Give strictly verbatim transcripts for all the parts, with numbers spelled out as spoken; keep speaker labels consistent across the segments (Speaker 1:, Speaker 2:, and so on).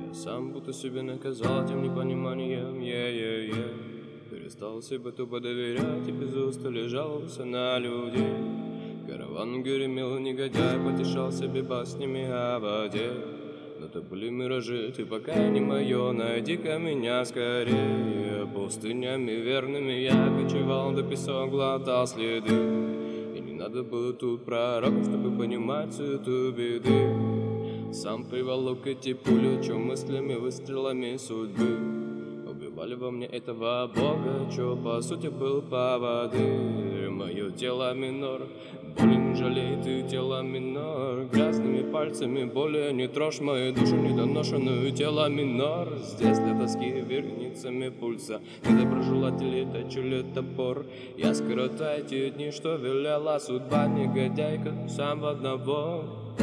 Speaker 1: Я сам будто себя наказал этим непониманием, е-е-е. Перестал себе тупо доверять и без устали жаловался на людей. Караван гремел, негодяй потешал себе баснями о воде. Но то были миражи, ты пока не мое, найди-ка меня скорее. Пустынями верными я кочевал, до песок глотал следы. И не надо было тут пророков, чтобы понимать всю эту беды. Сам приволок эти пули, чё мыслями, выстрелами судьбы. Убивали во мне этого бога, чё по сути был поводырь. Мое тело минор, боли не жалей ты, тело минор. Грязными пальцами более не трожь мою душу недоношенную, тело минор. Здесь для тоски верницами пульса недоброжелатели точили топор. Я скоротаю те дни, что велела судьба, негодяйка сам в одного.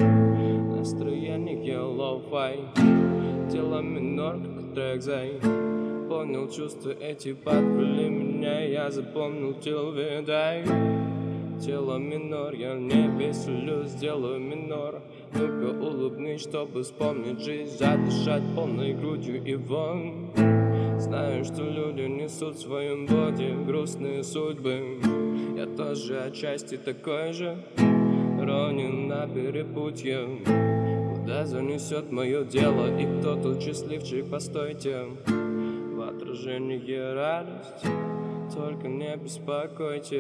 Speaker 1: Настроение лоу-фай, тело минор, как трек зай. Понял чувства эти подвели меня, я запомнил тело видай. Тело минор, я не веселюсь, сделаю минор. Ну-ка улыбнись, чтобы вспомнить жизнь, задышать полной грудью и вон. Знаю, что люди несут в своем боде грустные судьбы. Я тоже отчасти такой же, ронен на перепутье. Куда занесет мое дело, и кто тут счастливчик, постойте. В отражении радость, только не беспокойте.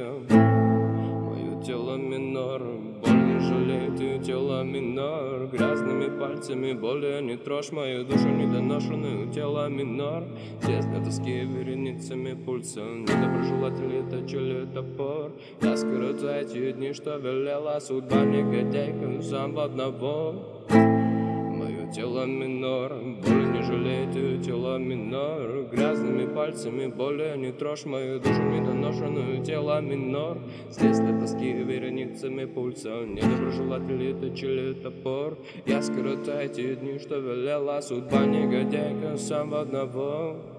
Speaker 1: Мое тело минор, боль не жалей ты, тело минор. Грязными пальцами более не трожь мою душу недоношенную, тело минор. Здесь для тоски вереницами пульса недоброжелатели точили топор. Я скоротаю те дни, что велела судьба, негодяйка сам в одного. Мое тело минор, боль не жалей ты, тело минор. Грязными пальцами более не трожь мою душу недоношенную, тело минор. Здесь для тоски вереницами пульса недоброжелатели точили топор. Я скоротаю те дни, что велела судьба, негодяйка сам в одного.